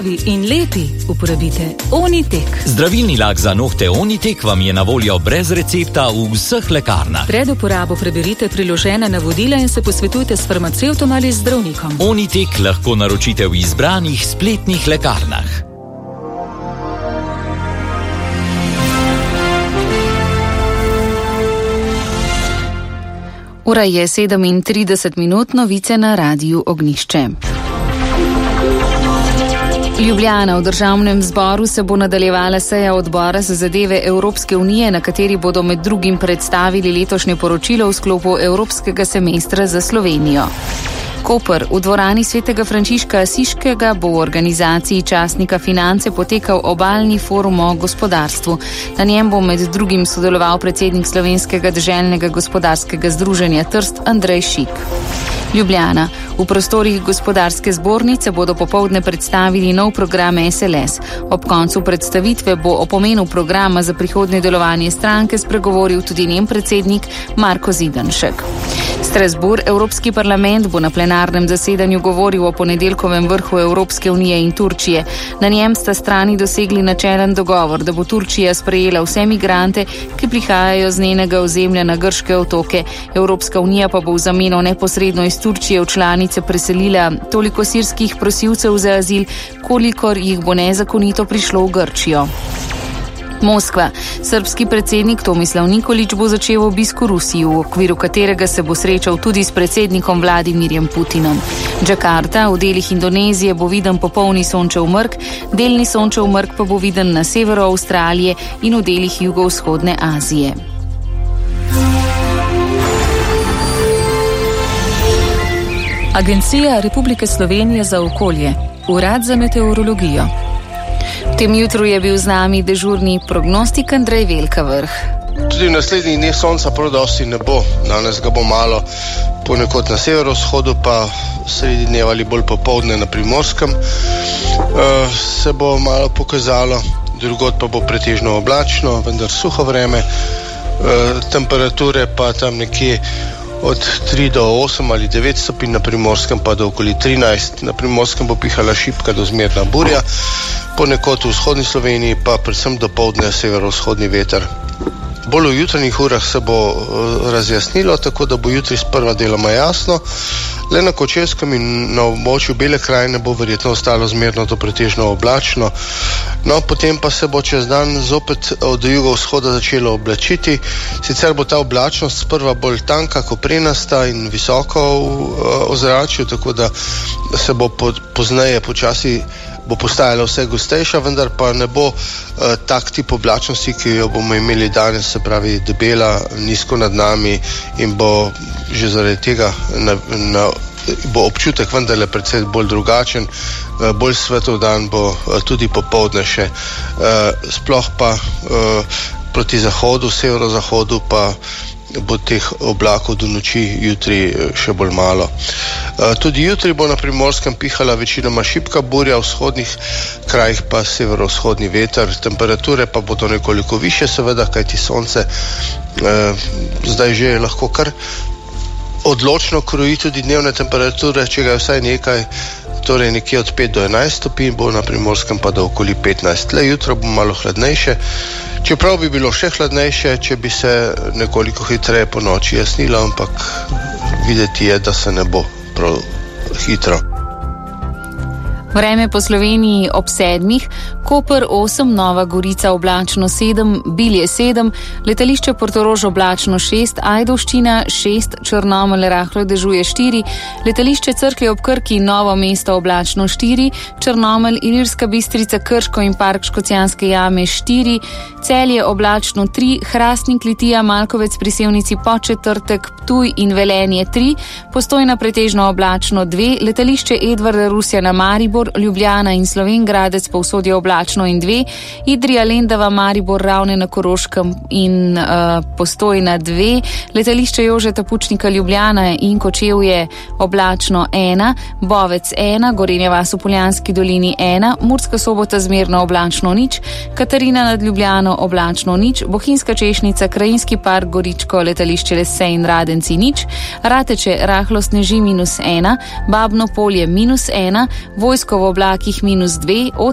In lepi uporabite Onitek. Zdravilni lak za nohte Onitek vam je na voljo brez recepta v vseh lekarnah. Pred uporabo preberite priložena navodila in se posvetujte s farmacevtom ali zdravnikom. Onitek lahko naročite v izbranih spletnih lekarnah. Ura je 37 novice na Radiu Ognjišče. Ljubljana, v Državnem zboru se bo nadaljevala seja odbora za zadeve Evropske unije, na kateri bodo med drugim predstavili letošnje poročilo v sklopu Evropskega semestra za Slovenijo. Koper, v dvorani svetega Frančiška Asiškega bo v organizaciji časnika Finance potekal obalni forum o gospodarstvu. Na njem bo med drugim sodeloval predsednik Slovenskega deželnega gospodarskega združenja Trst Andrej Šik. Ljubljana. V prostorih gospodarske zbornice bodo popoldne predstavili nov program SLS. Ob koncu predstavitve bo o pomenu programa za prihodnje delovanje stranke spregovoril tudi njen predsednik Marko Zidanšek. Strasbourg, Evropski parlament bo na plenarnem zasedanju govoril o ponedeljkovem vrhu Evropske unije in Turčije. Na njem sta strani dosegli načelen dogovor, da bo Turčija sprejela vse migrante, ki prihajajo z njenega ozemlja na grške otoke. Evropska unija pa bo v zameno neposredno iz Turčije v članice preselila toliko sirskih prosilcev za azil, kolikor jih bo nezakonito prišlo v Grčijo. Moskva. Srbski predsednik Tomislav Nikolić bo začel obisk v Rusiji, v okviru katerega se bo srečal tudi s predsednikom Vladimirjem Putinom. Džakarta. V delih Indonezije bo viden popolni sončev mrk, delni sončev mrk pa bo viden na severu Avstralije in v delih jugovzhodne Azije. Agencija Republike Slovenije za okolje. Urad za meteorologijo. V tem jutru je bil z nami dežurni prognostik Andrej Velkavrh. Tudi v naslednjih dneh sonca prav dosti ne bo. Danes ga bo malo ponekod na severovzhodu, pa sredi dneva ali bolj popoldne na Primorskem. Se bo malo pokazalo, drugod pa bo pretežno oblačno, vendar suho vreme. Temperature pa tam nekje od 3 do 8 ali 9 stopinj, na Primorskem pa do okoli 13. Na Primorskem bo pihala šibka do zmerna burja, ponekod v vzhodni Sloveniji pa predvsem dopoldne severovzhodni veter. Bolj v jutranjih urah se bo razjasnilo, tako da bo jutri sprva deloma jasno. Le na Kočevskem in na območju Bele krajine bo verjetno ostalo zmerno do pretežno oblačno. No, potem pa se bo čez dan zopet od jugovzhoda začelo oblačiti. Sicer bo ta oblačnost sprva bolj tanka, koprenasta in visoko v ozračju, tako da se bo pozneje počasi bo postajala vse gostejša, vendar pa ne bo tak tip oblačnosti, ki jo bomo imeli danes, se pravi debela, nizko nad nami, in bo že zaradi tega bo občutek vendarle precej bolj drugačen, bolj svetov dan bo tudi popoldne še, sploh pa proti zahodu, severozahodu pa bo teh oblakov do noči jutri še bolj malo. Tudi jutri bo na Primorskem pihala večinoma šibka burja, v vzhodnih krajih pa severovzhodni veter. Temperature pa bodo nekoliko više, seveda, kajti sonce zdaj že lahko kar odločno kroji tudi dnevne temperature, če ga je vsaj nekaj, torej nekje od 5 do 11 stopinj, bo na Primorskem pa do okoli 15. Le jutro bo malo hladnejše, čeprav bi bilo še hladnejše, če bi se nekoliko hitreje po noči jasnilo, ampak videti je, da se ne bo prav hitro. Vreme po Sloveniji ob 7, Koper 8, Nova Gorica oblačno 7, Bilje 7, letališče Portorož oblačno 6, Ajdovščina 6, Črnomelj rahlo dežuje 4, letališče Cerklje ob Krki in Novo mesto oblačno 4, Črnomelj, Ilirska Bistrica, Krško in park Škocjanske jame 4, Celje oblačno 3, Hrastnik, Litija, Malkovec pri Sevnici, Podčetrtek, Ptuj in Velenje 3, Postojna pretežno oblačno 2, letališče Edvarda Rusjana Maribor, Ljubljana in Slovenj Gradec povsod je oblačno in 2, Idrija, Lendava, Maribor, Ravne na Koroškem in Postojna 2, letališče Jožeta Pučnika Ljubljana in Kočevje oblačno 1, Bovec 1, Gorenja vas v Poljanski dolini 1, Murska Sobota zmerno oblačno 0, Katarina nad Ljubljano oblačno 0, Bohinjska Češnica, Krajinski park Goričko, letališče Lesej in Radenci 0, Rateče rahlo sneži -1, Babno Polje -1, Vojsko ponedeljkov v oblakih -2,